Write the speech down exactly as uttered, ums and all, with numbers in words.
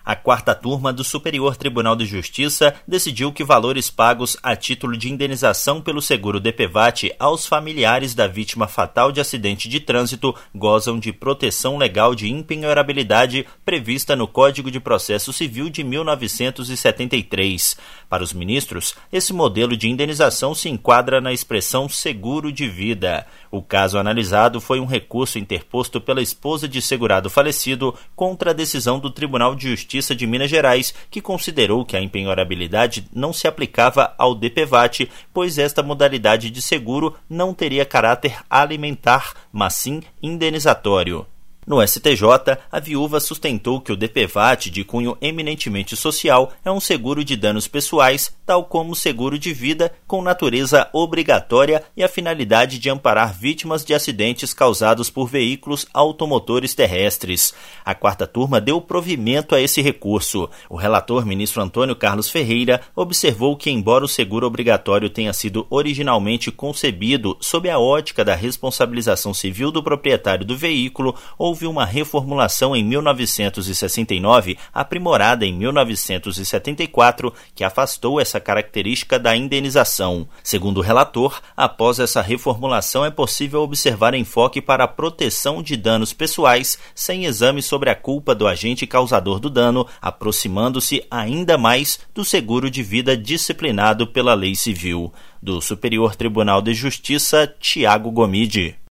A quarta turma do Superior Tribunal de Justiça decidiu que valores pagos a título de indenização pelo seguro D P V A T aos familiares da vítima fatal de acidente de trânsito gozam de proteção legal de impenhorabilidade prevista no Código de Processo Civil de mil novecentos e setenta e três. Para os ministros, esse modelo de indenização se enquadra na expressão seguro de vida. O caso analisado foi um recurso interposto pela esposa de segurado falecido contra a decisão do Tribunal de Justiça de Minas Gerais, que considerou que a impenhorabilidade não se aplicava ao D P V A T, pois esta modalidade de seguro não teria caráter alimentar, mas sim indenizatório. No S T J, a viúva sustentou que o D P V A T de cunho eminentemente social é um seguro de danos pessoais, tal como o seguro de vida, com natureza obrigatória e a finalidade de amparar vítimas de acidentes causados por veículos automotores terrestres. A quarta turma deu provimento a esse recurso. O relator, ministro Antônio Carlos Ferreira, observou que, embora o seguro obrigatório tenha sido originalmente concebido sob a ótica da responsabilização civil do proprietário do veículo, ou houve uma reformulação em mil novecentos e sessenta e nove, aprimorada em mil novecentos e setenta e quatro, que afastou essa característica da indenização. Segundo o relator, após essa reformulação é possível observar enfoque para a proteção de danos pessoais, sem exame sobre a culpa do agente causador do dano, aproximando-se ainda mais do seguro de vida disciplinado pela lei civil. Do Superior Tribunal de Justiça, Tiago Gomide.